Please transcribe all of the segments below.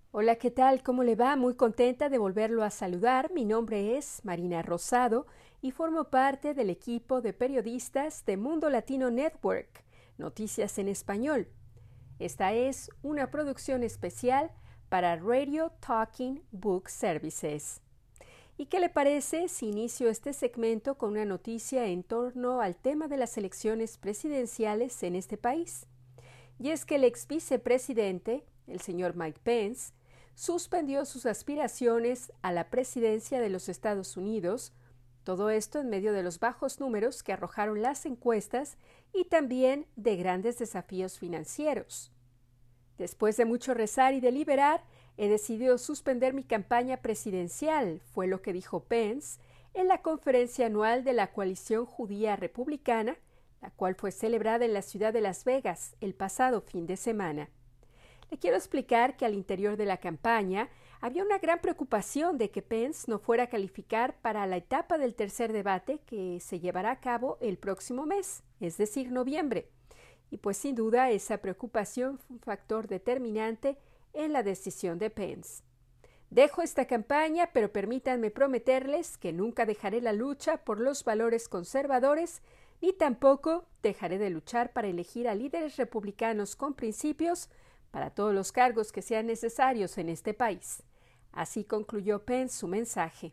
Hola, ¿qué tal? ¿Cómo le va? Muy contenta de volverlo a saludar. Mi nombre es Marina Rosado y formo parte del equipo de periodistas de Mundo Latino Network, Noticias en Español. Esta es una producción especial para Radio Talking Book Services. ¿Y qué le parece si inicio este segmento con una noticia en torno al tema de las elecciones presidenciales en este país? Y es que el ex vicepresidente, el señor Mike Pence, suspendió sus aspiraciones a la presidencia de los Estados Unidos, todo esto en medio de los bajos números que arrojaron las encuestas y también de grandes desafíos financieros. Después de mucho rezar y deliberar, he decidido suspender mi campaña presidencial, fue lo que dijo Pence en la conferencia anual de la Coalición Judía Republicana, la cual fue celebrada en la ciudad de Las Vegas el pasado fin de semana. Le quiero explicar que al interior de la campaña había una gran preocupación de que Pence no fuera a calificar para la etapa del tercer debate que se llevará a cabo el próximo mes, es decir, noviembre. Y pues sin duda esa preocupación fue un factor determinante en la decisión de Pence. Dejo esta campaña, pero permítanme prometerles que nunca dejaré la lucha por los valores conservadores, ni tampoco dejaré de luchar para elegir a líderes republicanos con principios para todos los cargos que sean necesarios en este país. Así concluyó Pence su mensaje.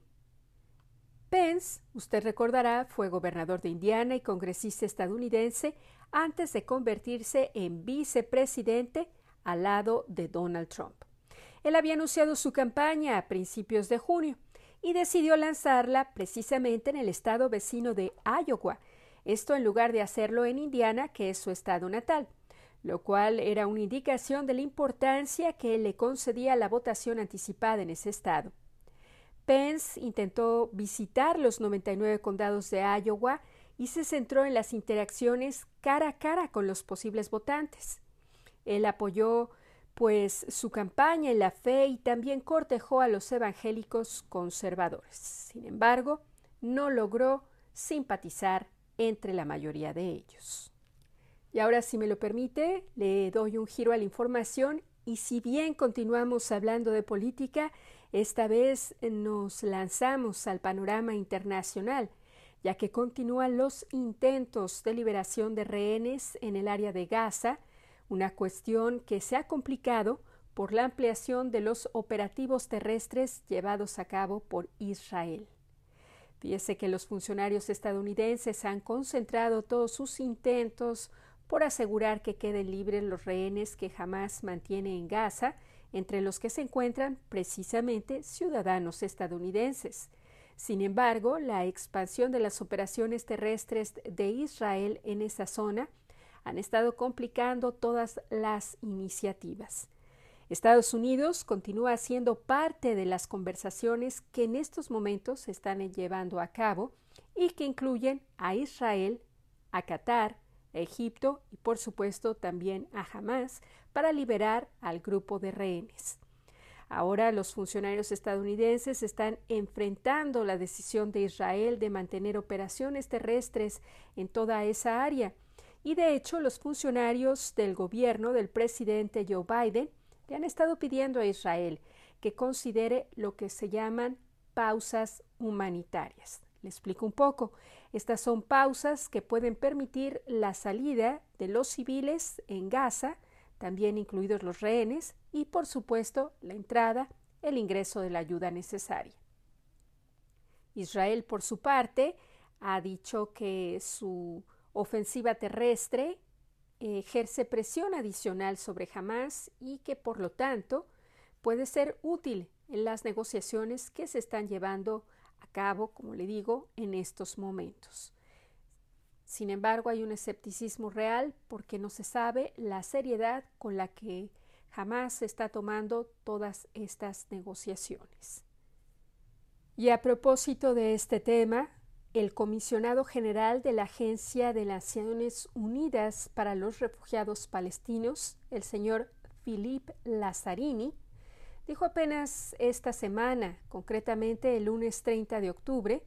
Pence, usted recordará, fue gobernador de Indiana y congresista estadounidense antes de convertirse en vicepresidente al lado de Donald Trump. Él había anunciado su campaña a principios de junio y decidió lanzarla precisamente en el estado vecino de Iowa, esto en lugar de hacerlo en Indiana, que es su estado natal, lo cual era una indicación de la importancia que él le concedía a la votación anticipada en ese estado. Pence intentó visitar los 99 condados de Iowa y se centró en las interacciones cara a cara con los posibles votantes. Él apoyó su campaña en la fe y también cortejó a los evangélicos conservadores. Sin embargo, no logró simpatizar entre la mayoría de ellos. Y ahora, si me lo permite, le doy un giro a la información y si bien continuamos hablando de política, esta vez nos lanzamos al panorama internacional, ya que continúan los intentos de liberación de rehenes en el área de Gaza, una cuestión que se ha complicado por la ampliación de los operativos terrestres llevados a cabo por Israel. Fíjese que los funcionarios estadounidenses han concentrado todos sus intentos por asegurar que queden libres los rehenes que Hamás mantiene en Gaza, entre los que se encuentran precisamente ciudadanos estadounidenses. Sin embargo, la expansión de las operaciones terrestres de Israel en esa zona han estado complicando todas las iniciativas. Estados Unidos continúa siendo parte de las conversaciones que en estos momentos se están llevando a cabo y que incluyen a Israel, a Qatar, a Egipto y por supuesto también a Hamás para liberar al grupo de rehenes. Ahora los funcionarios estadounidenses están enfrentando la decisión de Israel de mantener operaciones terrestres en toda esa área y de hecho los funcionarios del gobierno del presidente Joe Biden le han estado pidiendo a Israel que considere lo que se llaman pausas humanitarias. Le explico un poco. Estas son pausas que pueden permitir la salida de los civiles en Gaza, también incluidos los rehenes, y por supuesto la entrada, el ingreso de la ayuda necesaria. Israel, por su parte, ha dicho que su ofensiva terrestre ejerce presión adicional sobre Hamás y que por lo tanto puede ser útil en las negociaciones que se están llevando a cabo, como le digo, en estos momentos. Sin embargo, hay un escepticismo real porque no se sabe la seriedad con la que Hamás está tomando todas estas negociaciones. Y a propósito de este tema, el comisionado general de la Agencia de Naciones Unidas para los Refugiados Palestinos, el señor Philippe Lazzarini, dijo apenas esta semana, concretamente el lunes 30 de octubre,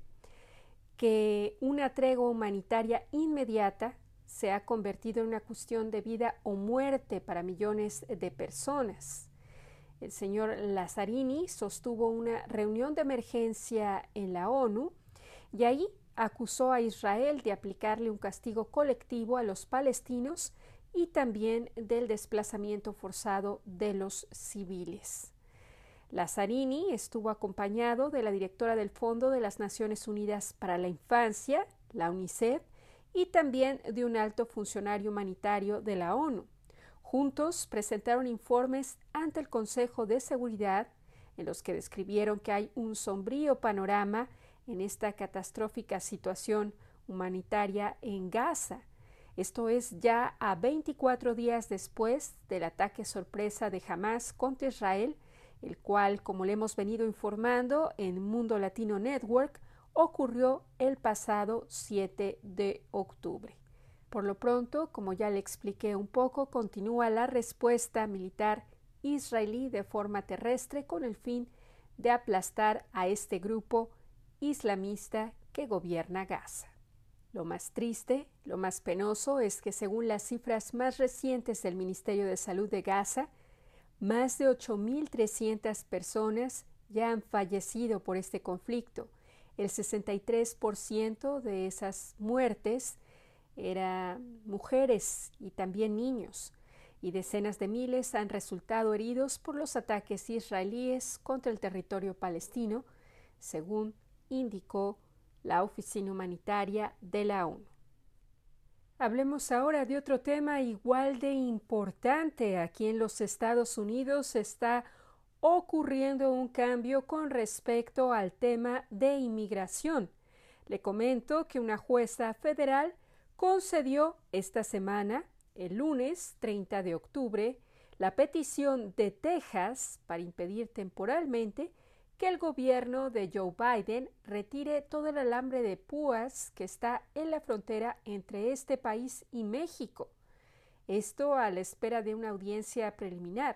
que una tregua humanitaria inmediata se ha convertido en una cuestión de vida o muerte para millones de personas. el señor Lazzarini sostuvo una reunión de emergencia en la ONU y ahí acusó a Israel de aplicarle un castigo colectivo a los palestinos y también del desplazamiento forzado de los civiles. Lazzarini estuvo acompañado de la directora del Fondo de las Naciones Unidas para la Infancia, la UNICEF, y también de un alto funcionario humanitario de la ONU. Juntos presentaron informes ante el Consejo de Seguridad en los que describieron que hay un sombrío panorama en esta catastrófica situación humanitaria en Gaza. Esto es ya a 24 días después del ataque sorpresa de Hamás contra Israel, el cual, como le hemos venido informando en Mundo Latino Network, ocurrió el pasado 7 de octubre. Por lo pronto, como ya le expliqué un poco, continúa la respuesta militar israelí de forma terrestre con el fin de aplastar a este grupo islamista que gobierna Gaza. Lo más triste, lo más penoso es que según las cifras más recientes del Ministerio de Salud de Gaza, más de 8.300 personas ya han fallecido por este conflicto. El 63% de esas muertes eran mujeres y también niños, y decenas de miles han resultado heridos por los ataques israelíes contra el territorio palestino, según indicó la Oficina Humanitaria de la ONU. Hablemos ahora de otro tema igual de importante. Aquí en los Estados Unidos está ocurriendo un cambio con respecto al tema de inmigración. Le comento que una jueza federal concedió esta semana, el lunes 30 de octubre, la petición de Texas para impedir temporalmente que el gobierno de Joe Biden retire todo el alambre de púas que está en la frontera entre este país y México. Esto a la espera de una audiencia preliminar.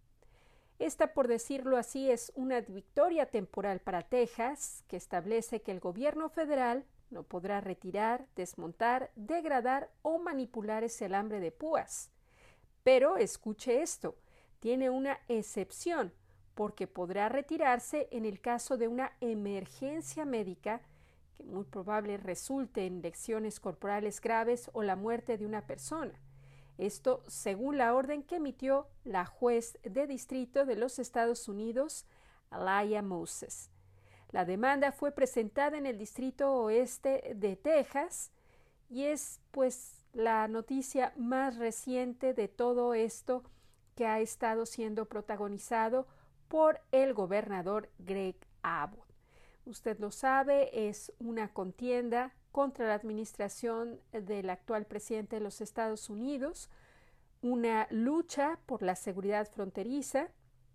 Esta, por decirlo así, es una victoria temporal para Texas, que establece que el gobierno federal no podrá retirar, desmontar, degradar o manipular ese alambre de púas. Pero escuche esto, tiene una excepción, porque podrá retirarse en el caso de una emergencia médica que muy probable resulte en lesiones corporales graves o la muerte de una persona. Esto según la orden que emitió la juez de distrito de los Estados Unidos, Alaya Moses. La demanda fue presentada en el Distrito Oeste de Texas y es pues la noticia más reciente de todo esto que ha estado siendo protagonizado por el gobernador Greg Abbott. Usted lo sabe, es una contienda contra la administración del actual presidente de los Estados Unidos, una lucha por la seguridad fronteriza,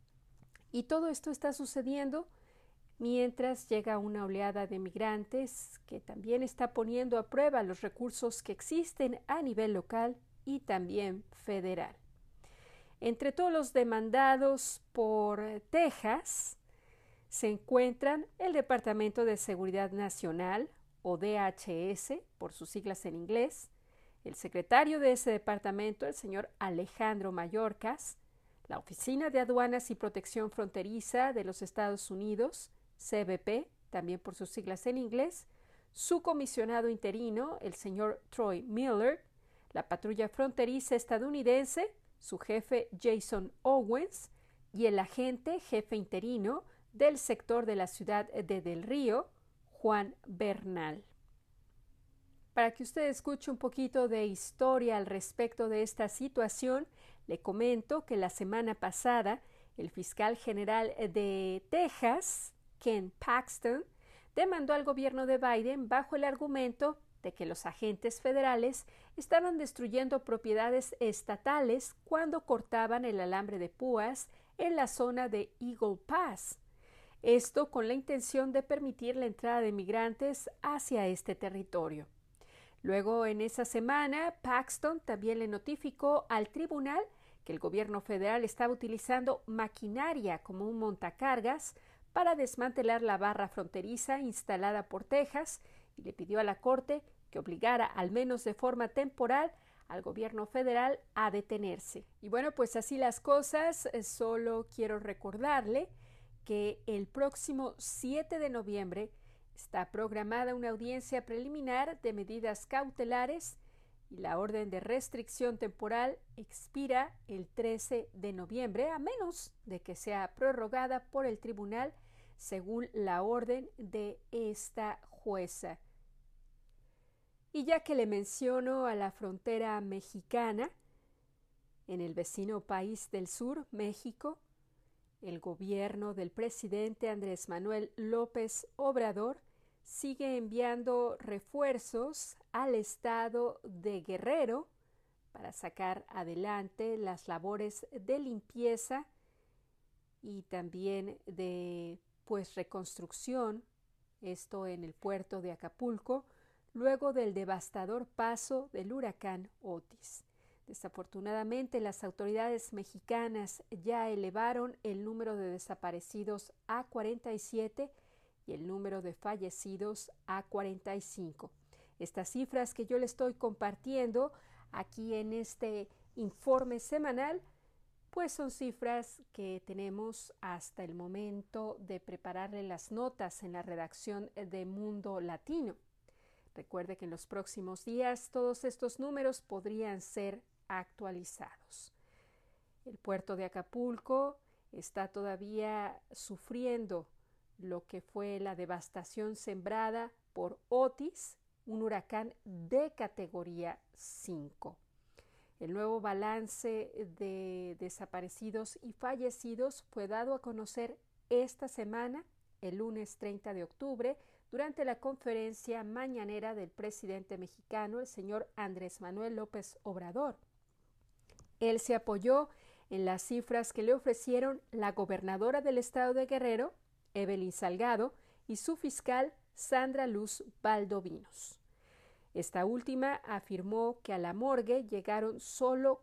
y todo esto está sucediendo mientras llega una oleada de migrantes que también está poniendo a prueba los recursos que existen a nivel local y también federal. Entre todos los demandados por Texas se encuentran el Departamento de Seguridad Nacional, o DHS, por sus siglas en inglés, el secretario de ese departamento, el señor Alejandro Mayorkas, la Oficina de Aduanas y Protección Fronteriza de los Estados Unidos, CBP, también por sus siglas en inglés, su comisionado interino, el señor Troy Miller, la Patrulla Fronteriza estadounidense, su jefe Jason Owens, y el agente jefe interino del sector de la ciudad de Del Río, Juan Bernal. Para que usted escuche un poquito de historia al respecto de esta situación, le comento que la semana pasada el fiscal general de Texas, Ken Paxton, demandó al gobierno de Biden bajo el argumento de que los agentes federales estaban destruyendo propiedades estatales cuando cortaban el alambre de púas en la zona de Eagle Pass. Esto con la intención de permitir la entrada de migrantes hacia este territorio. Luego, en esa semana, Paxton también le notificó al tribunal que el gobierno federal estaba utilizando maquinaria como un montacargas para desmantelar la barra fronteriza instalada por Texas y le pidió a la Corte que obligara, al menos de forma temporal, al gobierno federal a detenerse. Y bueno, pues así las cosas, solo quiero recordarle que el próximo 7 de noviembre está programada una audiencia preliminar de medidas cautelares y la orden de restricción temporal expira el 13 de noviembre, a menos de que sea prorrogada por el tribunal según la orden de esta jueza. Y ya que le menciono a la frontera mexicana, en el vecino país del sur, México, el gobierno del presidente Andrés Manuel López Obrador sigue enviando refuerzos al estado de Guerrero para sacar adelante las labores de limpieza y también de reconstrucción, esto en el puerto de Acapulco, luego del devastador paso del huracán Otis. Desafortunadamente, las autoridades mexicanas ya elevaron el número de desaparecidos a 47 y el número de fallecidos a 45. Estas cifras que yo le estoy compartiendo aquí en este informe semanal, pues son cifras que tenemos hasta el momento de prepararle las notas en la redacción de Mundo Latino. Recuerde que en los próximos días todos estos números podrían ser actualizados. El puerto de Acapulco está todavía sufriendo lo que fue la devastación sembrada por Otis, un huracán de categoría 5. El nuevo balance de desaparecidos y fallecidos fue dado a conocer esta semana, el lunes 30 de octubre, durante la conferencia mañanera del presidente mexicano, el señor Andrés Manuel López Obrador. Él se apoyó en las cifras que le ofrecieron la gobernadora del estado de Guerrero, Evelyn Salgado, y su fiscal, Sandra Luz Valdovinos. Esta última afirmó que a la morgue llegaron solo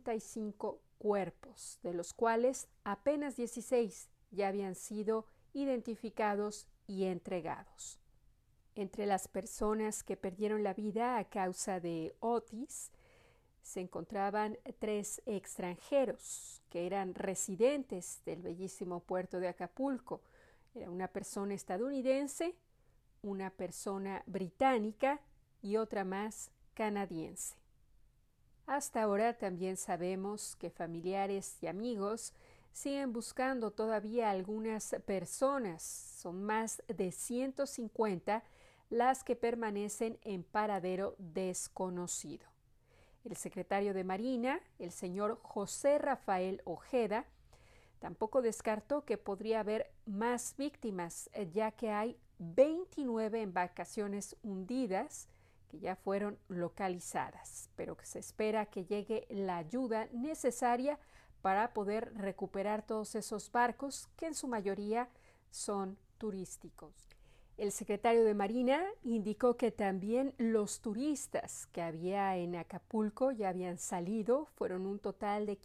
45 cuerpos, de los cuales apenas 16 ya habían sido identificados y entregados. Entre las personas que perdieron la vida a causa de Otis se encontraban 3 extranjeros que eran residentes del bellísimo puerto de Acapulco. Era una persona estadounidense, una persona británica y otra más canadiense. Hasta ahora también sabemos que familiares y amigos siguen buscando todavía algunas personas. Son más de 150 las que permanecen en paradero desconocido. El secretario de Marina, el señor José Rafael Ojeda, tampoco descartó que podría haber más víctimas, ya que hay 29 embarcaciones hundidas que ya fueron localizadas, pero que se espera que llegue la ayuda necesaria para poder recuperar todos esos barcos que en su mayoría son turísticos. El secretario de Marina indicó que también los turistas que había en Acapulco ya habían salido, fueron un total de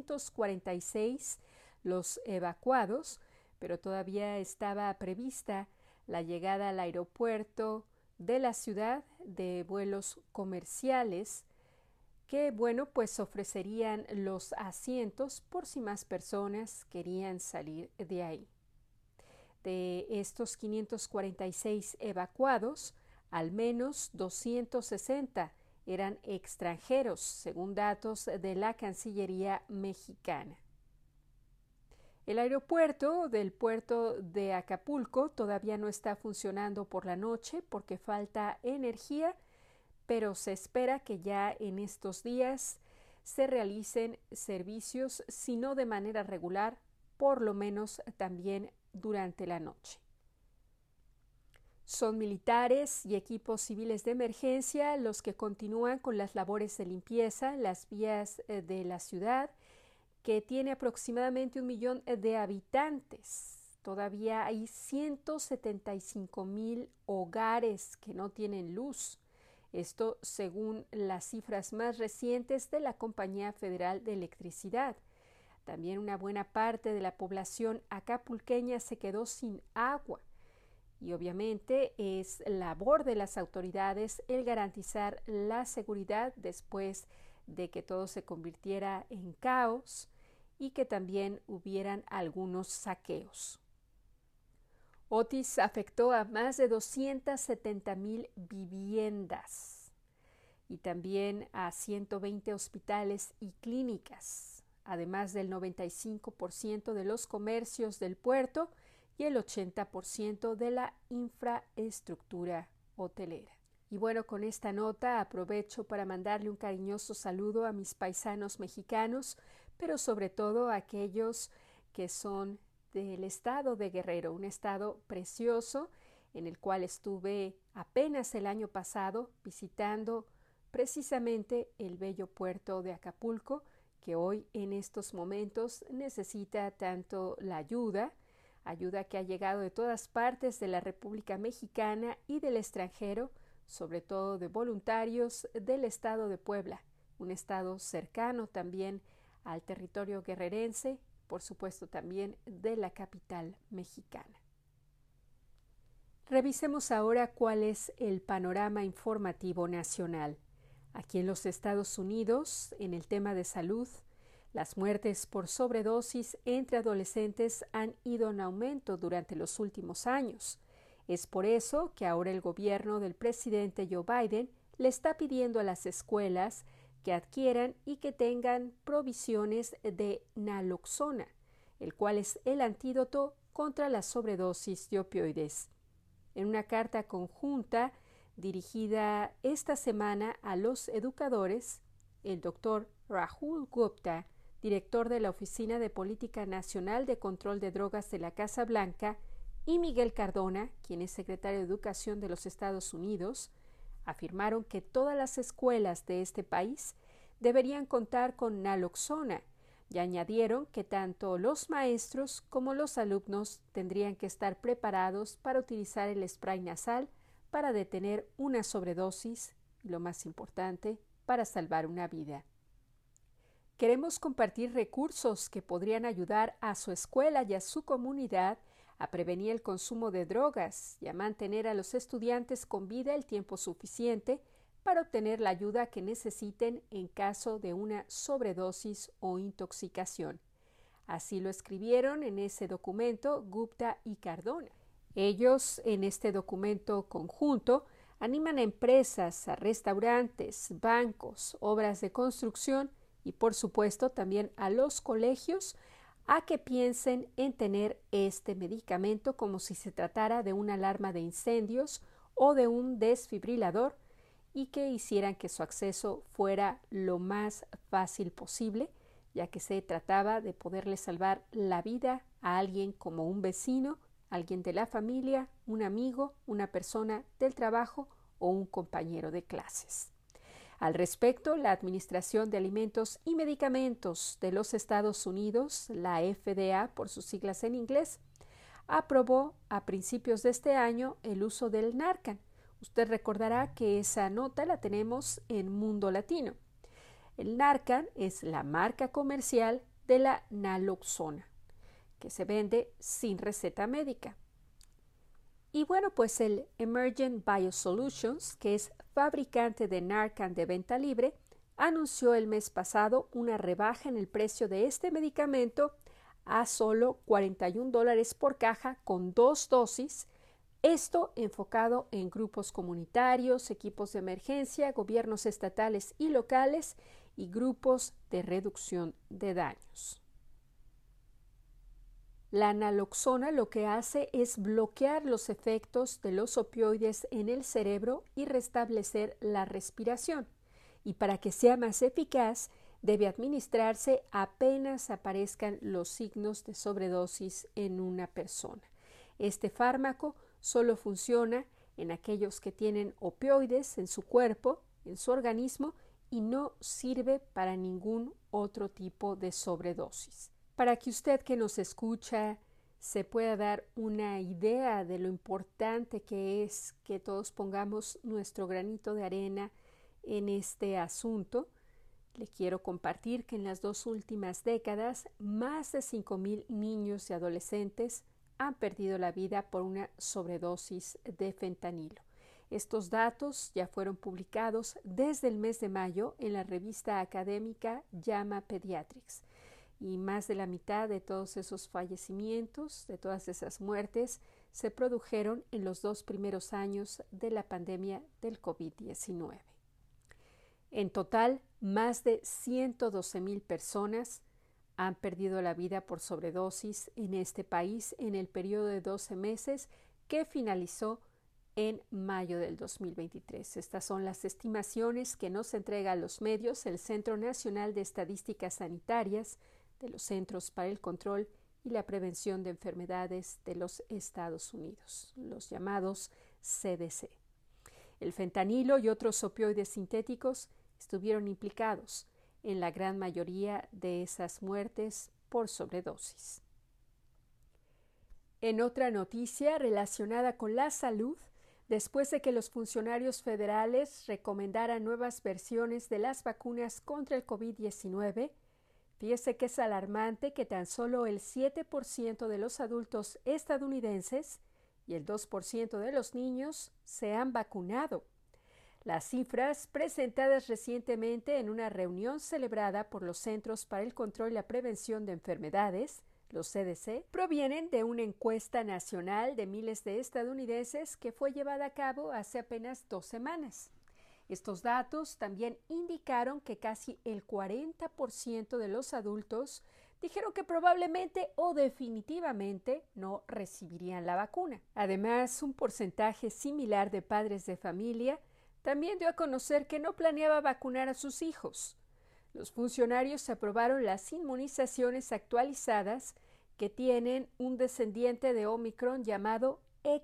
546 los evacuados, pero todavía estaba prevista la llegada al aeropuerto de la ciudad de vuelos comerciales que, pues ofrecerían los asientos por si más personas querían salir de ahí. De estos 546 evacuados, al menos 260 eran extranjeros, según datos de la Cancillería mexicana. El aeropuerto del puerto de Acapulco todavía no está funcionando por la noche porque falta energía, pero se espera que ya en estos días se realicen servicios, si no de manera regular, por lo menos también durante la noche. Son militares y equipos civiles de emergencia los que continúan con las labores de limpieza en las vías de la ciudad, que tiene aproximadamente 1 millón de habitantes. Todavía hay 175,000 hogares que no tienen luz. Esto según las cifras más recientes de la Compañía Federal de Electricidad. También una buena parte de la población acapulqueña se quedó sin agua Y obviamente es labor de las autoridades el garantizar la seguridad después de que todo se convirtiera en caos y que también hubieran algunos saqueos. Otis afectó a más de 270,000 viviendas y también a 120 hospitales y clínicas, además del 95% de los comercios del puerto y el 80% de la infraestructura hotelera. Y bueno, con esta nota aprovecho para mandarle un cariñoso saludo a mis paisanos mexicanos, pero sobre todo a aquellos que son del estado de Guerrero, un estado precioso en el cual estuve apenas el año pasado visitando precisamente el bello puerto de Acapulco, que hoy en estos momentos necesita tanto la ayuda que ha llegado de todas partes de la República Mexicana y del extranjero, sobre todo de voluntarios del estado de Puebla, un estado cercano también al territorio guerrerense, por supuesto también de la capital mexicana. Revisemos ahora cuál es el panorama informativo nacional. Aquí en los Estados Unidos, en el tema de salud, las muertes por sobredosis entre adolescentes han ido en aumento durante los últimos años. Es por eso que ahora el gobierno del presidente Joe Biden le está pidiendo a las escuelas que adquieran y que tengan provisiones de naloxona, el cual es el antídoto contra la sobredosis de opioides. En una carta conjunta dirigida esta semana a los educadores, el doctor Rahul Gupta, director de la Oficina de Política Nacional de Control de Drogas de la Casa Blanca, y Miguel Cardona, quien es secretario de Educación de los Estados Unidos, afirmaron que todas las escuelas de este país deberían contar con naloxona y añadieron que tanto los maestros como los alumnos tendrían que estar preparados para utilizar el spray nasal para detener una sobredosis y, lo más importante, para salvar una vida. Queremos compartir recursos que podrían ayudar a su escuela y a su comunidad a prevenir el consumo de drogas y a mantener a los estudiantes con vida el tiempo suficiente para obtener la ayuda que necesiten en caso de una sobredosis o intoxicación. Así lo escribieron en ese documento Gupta y Cardona. Ellos, en este documento conjunto, animan a empresas, a restaurantes, bancos, obras de construcción y, por supuesto, también a los colegios a que piensen en tener este medicamento como si se tratara de una alarma de incendios o de un desfibrilador y que hicieran que su acceso fuera lo más fácil posible, ya que se trataba de poderle salvar la vida a alguien como un vecino, alguien de la familia, un amigo, una persona del trabajo o un compañero de clases. Al respecto, la Administración de Alimentos y Medicamentos de los Estados Unidos, la FDA por sus siglas en inglés, aprobó a principios de este año el uso del Narcan. Usted recordará que esa nota la tenemos en Mundo Latino. El Narcan es la marca comercial de la naloxona, que se vende sin receta médica. Y bueno, pues el Emergent Biosolutions, que es fabricante de Narcan de venta libre, anunció el mes pasado una rebaja en el precio de este medicamento a solo $41 por caja con 2 dosis, esto enfocado en grupos comunitarios, equipos de emergencia, gobiernos estatales y locales y grupos de reducción de daños. La naloxona lo que hace es bloquear los efectos de los opioides en el cerebro y restablecer la respiración. Y para que sea más eficaz, debe administrarse apenas aparezcan los signos de sobredosis en una persona. Este fármaco solo funciona en aquellos que tienen opioides en su cuerpo, en su organismo, y no sirve para ningún otro tipo de sobredosis. Para que usted que nos escucha se pueda dar una idea de lo importante que es que todos pongamos nuestro granito de arena en este asunto, le quiero compartir que en las 2 últimas décadas más de 5,000 niños y adolescentes han perdido la vida por una sobredosis de fentanilo. Estos datos ya fueron publicados desde el mes de mayo en la revista académica JAMA Pediatrics, y más de la mitad de todos esos fallecimientos, de todas esas muertes, se produjeron en los 2 primeros años de la pandemia del COVID-19. En total, más de 112,000 personas han perdido la vida por sobredosis en este país en el periodo de 12 meses que finalizó en mayo del 2023. Estas son las estimaciones que nos entrega a los medios el Centro Nacional de Estadísticas Sanitarias de los Centros para el Control y la Prevención de Enfermedades de los Estados Unidos, los llamados CDC. El fentanilo y otros opioides sintéticos estuvieron implicados en la gran mayoría de esas muertes por sobredosis. En otra noticia relacionada con la salud, después de que los funcionarios federales recomendaran nuevas versiones de las vacunas contra el COVID-19, fíjese que es alarmante que tan solo el 7% de los adultos estadounidenses y el 2% de los niños se han vacunado. Las cifras presentadas recientemente en una reunión celebrada por los Centros para el Control y la Prevención de Enfermedades, los CDC, provienen de una encuesta nacional de miles de estadounidenses que fue llevada a cabo hace apenas 2 semanas. Estos datos también indicaron que casi el 40% de los adultos dijeron que probablemente o definitivamente no recibirían la vacuna. Además, un porcentaje similar de padres de familia también dio a conocer que no planeaba vacunar a sus hijos. Los funcionarios aprobaron las inmunizaciones actualizadas que tienen un descendiente de Omicron llamado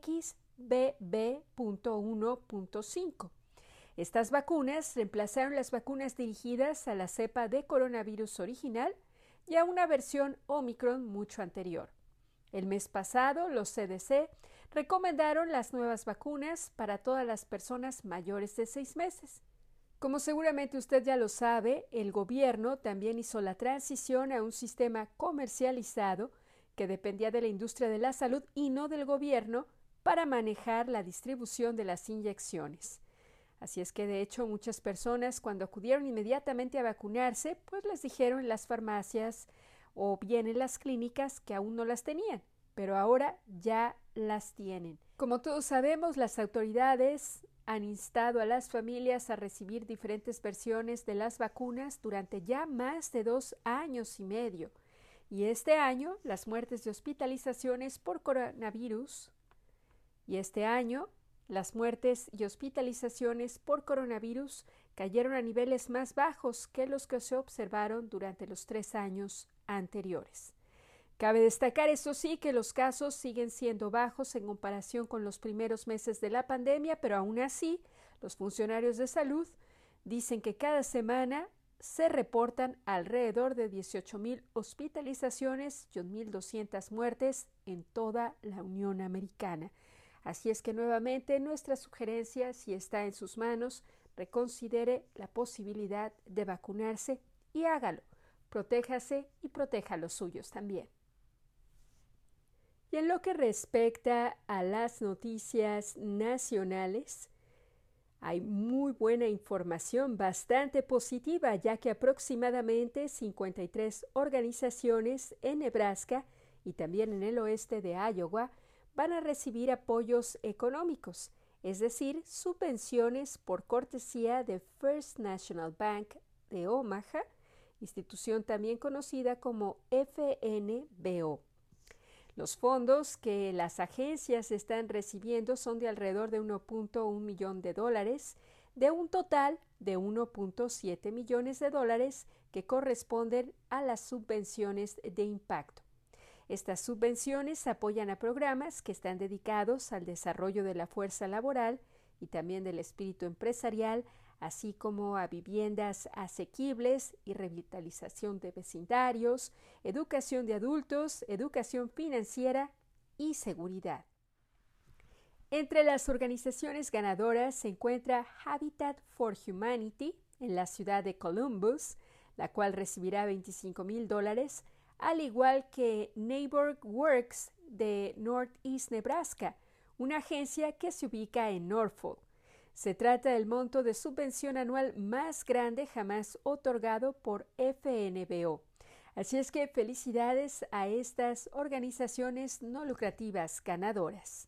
XBB.1.5. Estas vacunas reemplazaron las vacunas dirigidas a la cepa de coronavirus original y a una versión Omicron mucho anterior. El mes pasado, los CDC recomendaron las nuevas vacunas para todas las personas mayores de 6 meses. Como seguramente usted ya lo sabe, el gobierno también hizo la transición a un sistema comercializado que dependía de la industria de la salud y no del gobierno para manejar la distribución de las inyecciones. Así es que, de hecho, muchas personas cuando acudieron inmediatamente a vacunarse, pues les dijeron en las farmacias o bien en las clínicas que aún no las tenían, pero ahora ya las tienen. Como todos sabemos, las autoridades han instado a las familias a recibir diferentes versiones de las vacunas durante ya más de 2 años y medio. Y este año, las muertes de hospitalizaciones por coronavirus cayeron a niveles más bajos que los que se observaron durante los 3 años anteriores. Cabe destacar, eso sí, que los casos siguen siendo bajos en comparación con los primeros meses de la pandemia, pero aún así, los funcionarios de salud dicen que cada semana se reportan alrededor de 18,000 hospitalizaciones y 1,200 muertes en toda la Unión Americana. Así es que nuevamente nuestra sugerencia, si está en sus manos, reconsidere la posibilidad de vacunarse y hágalo. Protéjase y proteja a los suyos también. Y en lo que respecta a las noticias nacionales, hay muy buena información, bastante positiva, ya que aproximadamente 53 organizaciones en Nebraska y también en el oeste de Iowa van a recibir apoyos económicos, es decir, subvenciones por cortesía de First National Bank de Omaha, institución también conocida como FNBO. Los fondos que las agencias están recibiendo son de alrededor de $1.1 millón de un total de $1.7 millones que corresponden a las subvenciones de impacto. Estas subvenciones apoyan a programas que están dedicados al desarrollo de la fuerza laboral y también del espíritu empresarial, así como a viviendas asequibles y revitalización de vecindarios, educación de adultos, educación financiera y seguridad. Entre las organizaciones ganadoras se encuentra Habitat for Humanity en la ciudad de Columbus, la cual recibirá $25,000, al igual que Neighbor Works de Northeast Nebraska, una agencia que se ubica en Norfolk. Se trata del monto de subvención anual más grande jamás otorgado por FNBO. Así es que felicidades a estas organizaciones no lucrativas ganadoras.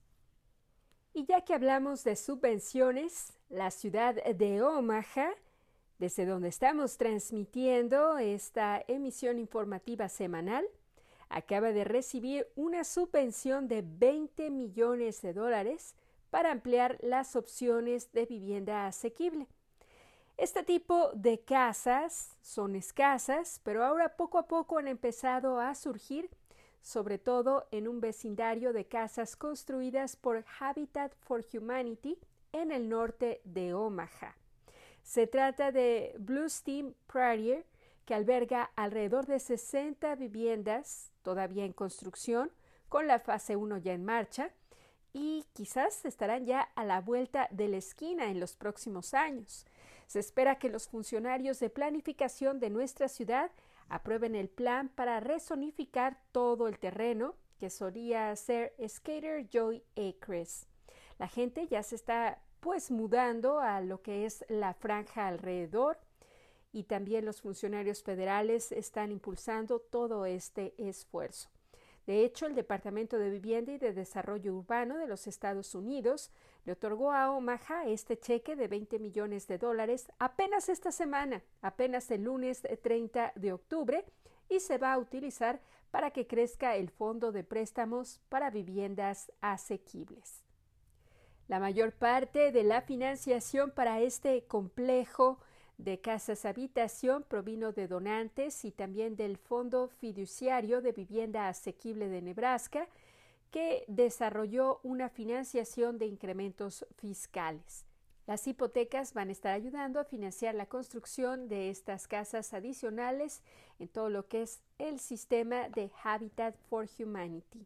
Y ya que hablamos de subvenciones, la ciudad de Omaha, desde donde estamos transmitiendo esta emisión informativa semanal, acaba de recibir una subvención de $20 millones para ampliar las opciones de vivienda asequible. Este tipo de casas son escasas, pero ahora poco a poco han empezado a surgir, sobre todo en un vecindario de casas construidas por Habitat for Humanity en el norte de Omaha. Se trata de Bluestein Prairie, que alberga alrededor de 60 viviendas todavía en construcción, con la fase 1 ya en marcha, y quizás estarán ya a la vuelta de la esquina en los próximos años. Se espera que los funcionarios de planificación de nuestra ciudad aprueben el plan para rezonificar todo el terreno que solía ser Skater Joy Acres. La gente ya se está mudando a lo que es la franja alrededor, y también los funcionarios federales están impulsando todo este esfuerzo. De hecho, el Departamento de Vivienda y de Desarrollo Urbano de los Estados Unidos le otorgó a Omaha este cheque de $20 millones apenas esta semana, apenas el lunes 30 de octubre, y se va a utilizar para que crezca el fondo de préstamos para viviendas asequibles. La mayor parte de la financiación para este complejo de casas habitación provino de donantes y también del Fondo Fiduciario de Vivienda Asequible de Nebraska, que desarrolló una financiación de incrementos fiscales. Las hipotecas van a estar ayudando a financiar la construcción de estas casas adicionales en todo lo que es el sistema de Habitat for Humanity.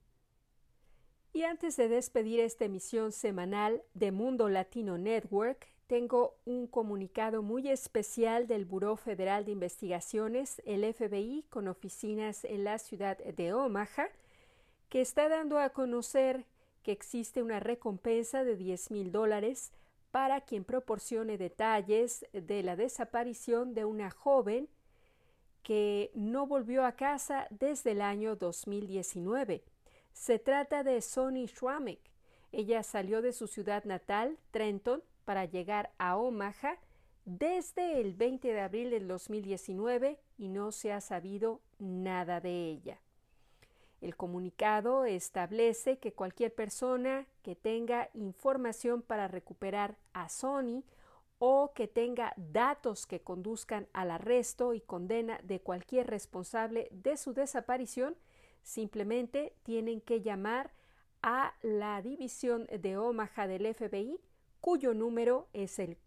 Y antes de despedir esta emisión semanal de Mundo Latino Network, tengo un comunicado muy especial del Buró Federal de Investigaciones, el FBI, con oficinas en la ciudad de Omaha, que está dando a conocer que existe una recompensa de $10,000 para quien proporcione detalles de la desaparición de una joven que no volvió a casa desde el año 2019. Se trata de Sonny Schwamick. Ella salió de su ciudad natal, Trenton, para llegar a Omaha desde el 20 de abril del 2019 y no se ha sabido nada de ella. El comunicado establece que cualquier persona que tenga información para recuperar a Sonny o que tenga datos que conduzcan al arresto y condena de cualquier responsable de su desaparición, simplemente tienen que llamar a la división de Omaha del FBI, cuyo número es el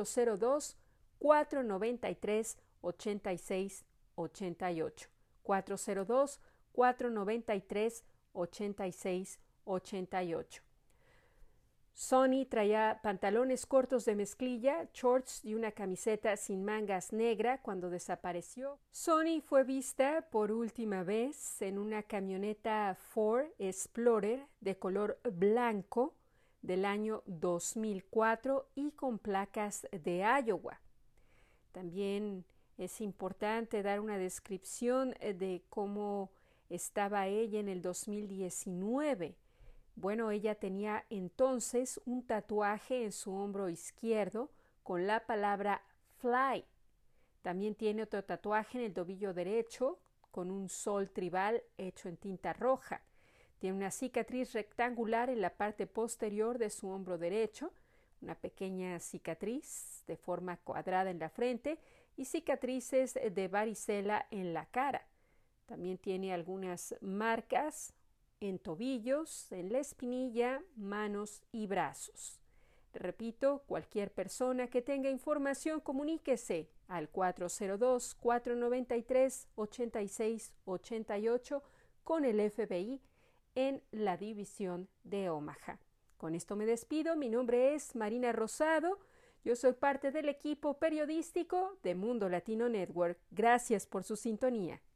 402-493-8688. 402-493-8688. Sonny traía pantalones cortos de mezclilla, shorts y una camiseta sin mangas negra cuando desapareció. Sonny fue vista por última vez en una camioneta Ford Explorer de color blanco del año 2004 y con placas de Iowa. También es importante dar una descripción de cómo estaba ella en el 2019. Bueno, ella tenía entonces un tatuaje en su hombro izquierdo con la palabra Fly. También tiene otro tatuaje en el tobillo derecho con un sol tribal hecho en tinta roja. Tiene una cicatriz rectangular en la parte posterior de su hombro derecho, una pequeña cicatriz de forma cuadrada en la frente y cicatrices de varicela en la cara. También tiene algunas marcas en tobillos, en la espinilla, manos y brazos. Repito, cualquier persona que tenga información, comuníquese al 402-493-8688 con el FBI en la división de Omaha. Con esto me despido. Mi nombre es Marina Rosado. Yo soy parte del equipo periodístico de Mundo Latino Network. Gracias por su sintonía.